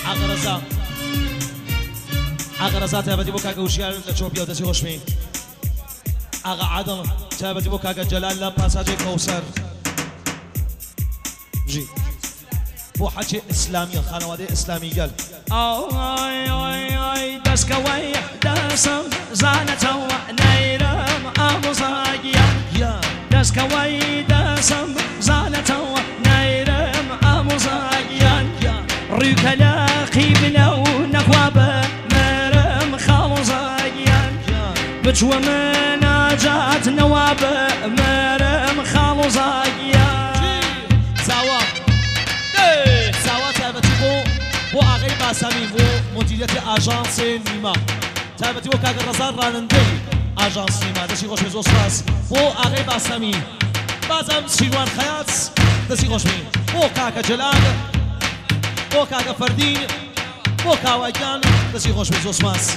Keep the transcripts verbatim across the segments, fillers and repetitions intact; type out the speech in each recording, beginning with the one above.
عقل رزا عقل رزا تابتي بو كاكا وشيال لتشوبيا ودسي خوشمي عقل عدم تابتي بو كاكا جلال لا باساجي كوسر جي بو حكي اسلامي خانوادي اسلامي قال اي اي اي دسكوي دسم زانته نيرم ابو صاقيا يا دسكوي دسم زانته نيرم ابو صاقيا ريك لاقي بلو نكواب مرم خالو صاقيا بجوى مناجات نواب مرم خالو صاقيا سوا سوا تابتي بو بو اغي باسامي بو مديرية اجانس نيما تابتي بو كاكا رزار رانندي اجانس نيما دسي خوش بزوس راس بو اغي باسامي بازم شيروان خيات دسي خوش بي بو كاكا جلال بو كاكا فردين بو كاوايان دسي خوش بزوس ماس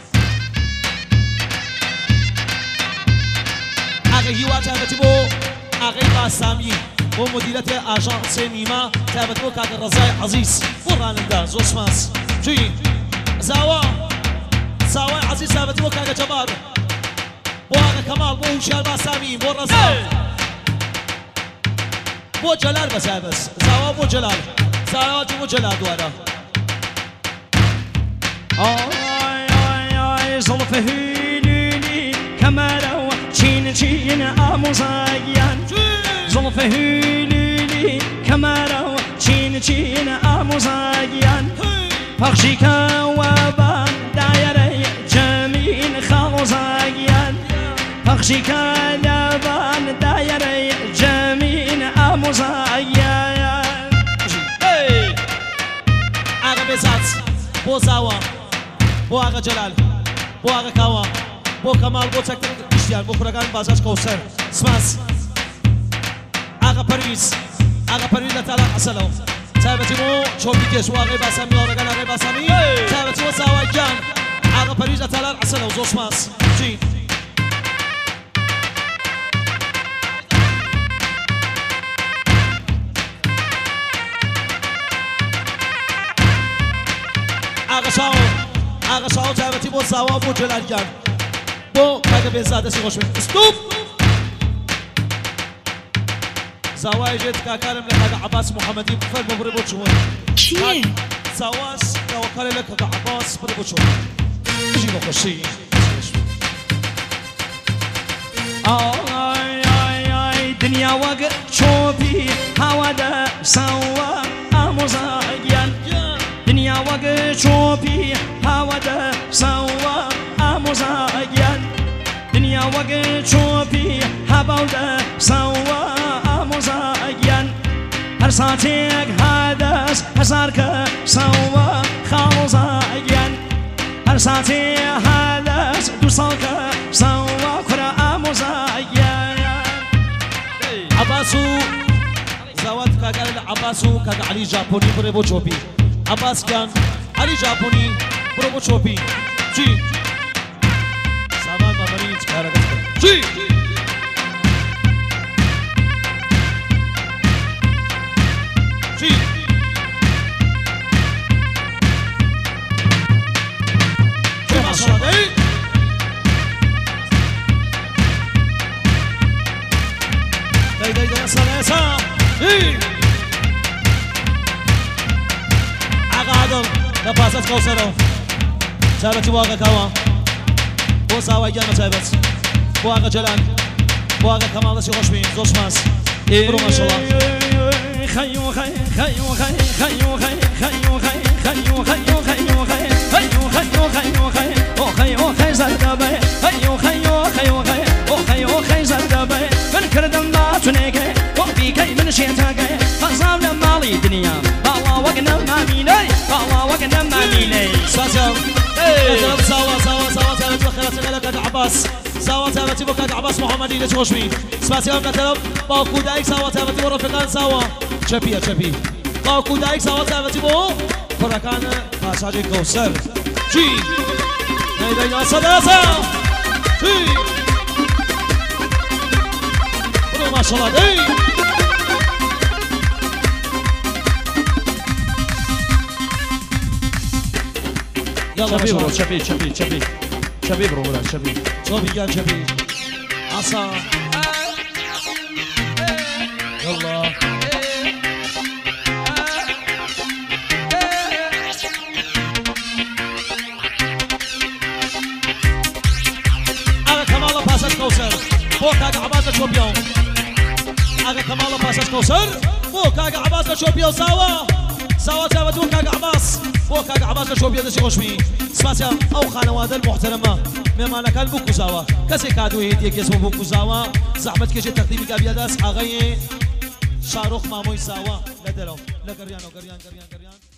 اغي هوا تابتي بو اغي باسامي بو مديرية اجانس نيما تابتي بو كاكا رزاي عزيز بو رانندا زوس ماس جي زاوا زاوا عزيز تابتي بو كاكا جبار بو اغا كمال بو هوشيال باسامي بو رزاي بو جلال بس بس زاوا بو جلال زاوا بو جلال دوارا اي اي اي زلفه هيليلي كمالو تشين تشين ابو صاقيا زلفه هيليلي كمالو تشين تشين ابو صاقيا فخشيكا وبان دايري جميل خالو صاقيا فخشيكا لبان دايري جميل ابو صاقيا اغا بزات بو زاوا بو اغا جلال بو اغا كاوا بو كمال بو تكتر اشتيال بو كرگان بازاش كوسر سماس اغا پرویز اغا پرویز لطالع عسلو تابتي مو شوبي كيس واغي باسامي ورقان اغي باسامي تابتي مو زاوا جان اغا پرویز لطالع عسلو زو سماس جي اغا شاو اغا شاو تابتي بو زاوا بو جلال جان بو كاكا بيزاد دسي خوش بي ستوب زاوا جيت كاكارم لك عباس محمدي بفرد ببري بوچون چیه؟ زاواس كاكارم لك عباس بري بوچون جي بخشي اي اي اي دنيا وقت شوفي هوا دا سوا ابو صاقيا دنيا وقت شوفي هوا دا سوا ابو صاقيا دنيا وقت شوفي هوا دا سوا ابو صاقيا هر ساعتك هدس هزارك سوا خالو صاقيا هر ساعتك هدس دوصالك سوا كرا ابو صاقيا عباسو زاوات كاكارم عباسو كاكا علي جابوني بري بوچوبي عباس كان علي جابوني بري بوچوبي جي سامان ما مريض كارا جي جي جي ما شاء الله داي داي داي يسار يسار اي عقا عدم لباسات كوسرو تابتي واقع كوا بو ساوا يانا تابت بو واقع جلال بو واقع كمال دسي خوش بين زوش ماس برو ما شاء الله خيو خي خيو خي خيو خي خيو خي خيو خيو خيو خي خيو خيو خيو خي او خيو خي زردبي خيو خيو خيو خي او خيو خي زردبي من كردم ما تنيكي وفي كي من شيتاكي فصام لمالي دنيا بالله وقنا ما ميني بالله وقنا ما ميني ساسم ايه سوا سوا سوا تابت بخيرات لك عباس سوا تابت بك عباس محمدي ليش خوش بين سباسي هم كتلم باكو دايك سوا تابت برفقان سوا چپی چپی باکو دایک سوا تابتی بو فرکان پاساج کوسر جی نه نه یا صداسا جی برو ماشاءالله دی يلا شبيب برو باشا شبيب شبيب شبيب شبيب برو ولا شبيب شوفي كان شبيب عصا يلا اغا كمالا باساج كوسر فوق اغا عباسة شوبيون اغا كمالا باساج كوسر فوق اغا عباسة شوبيون ساوا ساوا ساوا فوق اغا عباس فوق اغا عباسة شوبيون دسي خوشمي سپاسیا او خانواده المحترمه مهمانەکان بۆ کوزاوە کەسێک کادوی هێدیەک کێسەوە بۆ کوزاوە زەحمەت کێشێت تەقدیمی کابیاداس ئاغای شارۆخ مامۆی زاوە لە دەرەوە لە گەریان و گەریان گەریان گەریان